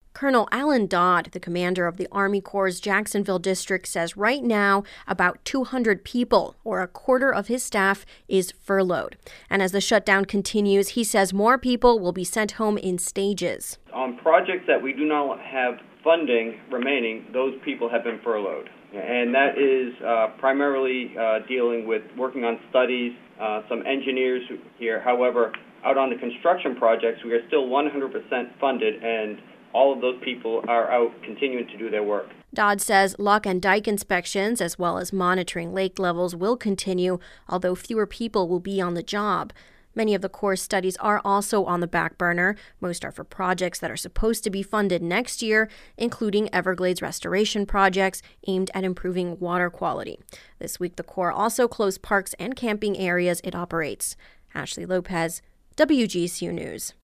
Colonel Alan Dodd, the commander of the Army Corps' Jacksonville district, says right now about 200 people, or a quarter of his staff, is furloughed. And as the shutdown continues, he says more people will be sent home in stages. On projects that we do not have funding remaining, those people have been furloughed. And that is primarily dealing with working on studies, some engineers here. However, out on the construction projects, we are still 100% funded, and all of those people are out continuing to do their work. Dodd says lock and dike inspections, as well as monitoring lake levels, will continue, although fewer people will be on the job. Many of the Corps' studies are also on the back burner. Most are for projects that are supposed to be funded next year, including Everglades restoration projects aimed at improving water quality. This week, the Corps also closed parks and camping areas it operates. Ashley Lopez, WGCU News.